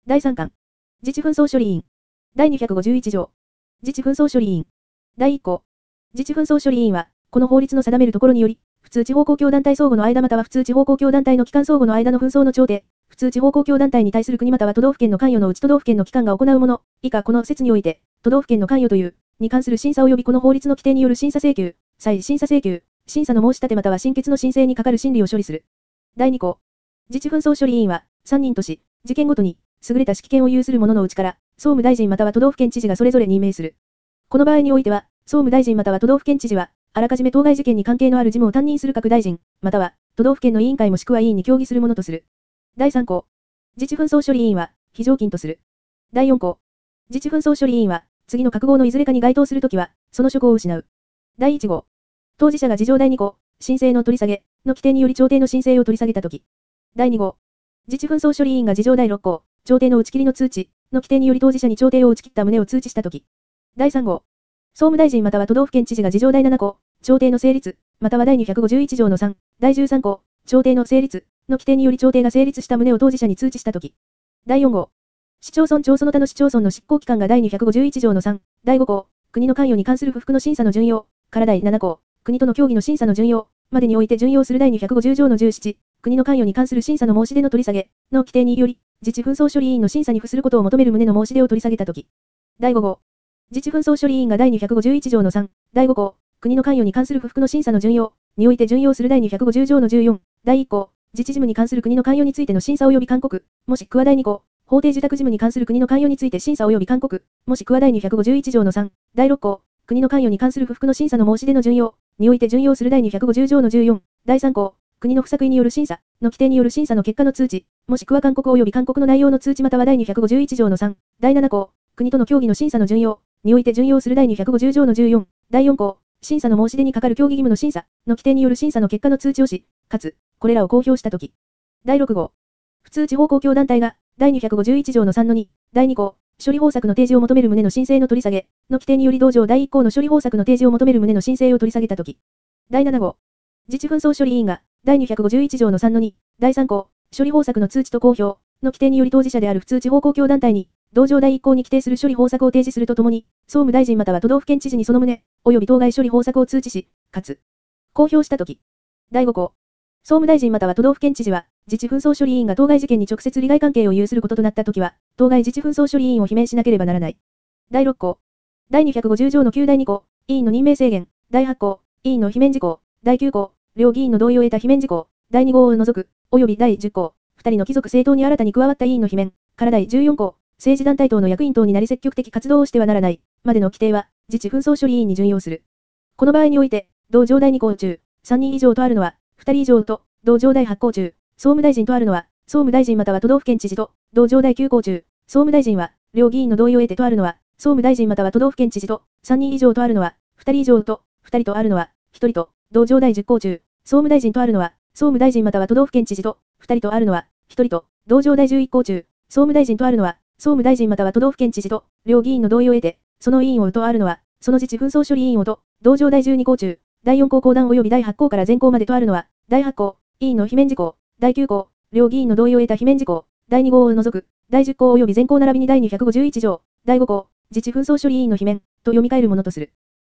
第3巻。自治紛争処理員。第251条。自治紛争処理員。第1項。自治紛争処理員は、この法律の定めるところにより、普通地方公共団体相互の間または普通地方公共団体の機関相互の間の紛争の調停、普通地方公共団体に対する国または都道府県の関与のうち都道府県の機関が行うもの、以下この説において、都道府県の関与という、に関する審査及びこの法律の規定による審査請求、再審査請求、審査の申し立てまたは審決の申請に係る審理を処理する。第2項。自治紛争処理委員は、3人とし、事件ごとに、優れた指揮権を有する者のうちから、総務大臣または都道府県知事がそれぞれ任命する。この場合においては、総務大臣または都道府県知事は、あらかじめ当該事件に関係のある事務を担任する各大臣、または、都道府県の委員会もしくは委員に協議するものとする。第3項。自治紛争処理委員は、非常勤とする。第4項。自治紛争処理委員は、次の各号のいずれかに該当するときは、その職を失う。第1号。当事者が事情第2項、申請の取り下げ、の規定により調停の申請を取り下げたとき。第2号。自治紛争処理委員が事情第6項、調停の打ち切りの通知、の規定により当事者に調停を打ち切った旨を通知したとき。第3号。総務大臣または都道府県知事が事情第7項、調停の成立、または第251条の3、第13項、調停の成立、の規定により調停が成立した旨を当事者に通知したとき。第4号。市町村町その他の市町村の執行機関が第251条の3、第5項、国の関与に関する不服の審査の準用、から第7項、国との協議の審査の準用、までにおいて準用する第250条の17、国の関与に関する審査の申し出の取り下げ、の規定により、自治紛争処理委員の審査に付することを求める旨の申し出を取り下げたとき。第5号。自治紛争処理委員が第251条の3、第5項、国の関与に関する不服の審査の準用、において準用する第250条の14、第1項、自治事務に関する国の関与についての審査及び勧告、もしくは第2項、法定受託事務に関する国の関与について審査及び勧告、もしくは第251条の3、第6項、国の関与に関する不服の審査の申し出の準用、において準用する第250条の14、第3項、国の不作為による審査、の規定による審査の結果の通知、もしくは勧告及び勧告の内容の通知または第251条の3、第7項、国との協議の審査の準用、において準用する第250条の14、第4項、審査の申し出に係る協議義務の審査、の規定による審査の結果の通知をし、かつ、これらを公表したとき。第6号。普通地方公共団体が、第251条の3の2、第2項、処理方策の提示を求める旨の申請の取り下げ、の規定により同条第1項の処理方策の提示を求める旨の申請を取り下げたとき。第7号。自治紛争処理委員が、第251条の3の2、第3項、処理方策の通知と公表、の規定により当事者である普通地方公共団体に、同条第1項に規定する処理方策を提示するとともに、総務大臣または都道府県知事にその旨、及び当該処理方策を通知し、かつ、公表したとき。第5項。総務大臣または都道府県知事は、自治紛争処理委員が当該事件に直接利害関係を有することとなったときは、当該自治紛争処理委員を罷免しなければならない。第6項。第250条の9第2項、委員の任命制限、第8項、委員の罷免事項、第9項、両議員の同意を得た罷免事項、第2号を除く、及び第10項、2人の貴族政党に新たに加わった委員の罷免、から第14項、政治団体等の役員等になり積極的活動をしてはならない、までの規定は、自治紛争処理委員に準用する。この場合において、同条第2項中、3人以上とあるのは、2人以上と、同条第8項中、総務大臣とあるのは、総務大臣または都道府県知事と、同条第9項中、総務大臣は、両議員の同意を得てとあるのは、総務大臣または都道府県知事と、3人以上とあるのは、2人以上と、2人とあるのは、1人と、同条第10項中、総務大臣とあるのは、総務大臣または都道府県知事と、2人とあるのは、1人と、同条第11項中、総務大臣とあるのは、総務大臣または都道府県知事と、両議員の同意を得て、その委員をとあるのは、その自治紛争処理委員をと、同条第12項中、第4項後段及び第8項から前項までとあるのは、第8項、委員の罷免事項、第9項、両議員の同意を得た罷免事項、第2号を除く、第10項及び前項並びに第251条、第5項、自治紛争処理委員の罷免、と読み替えるものとする。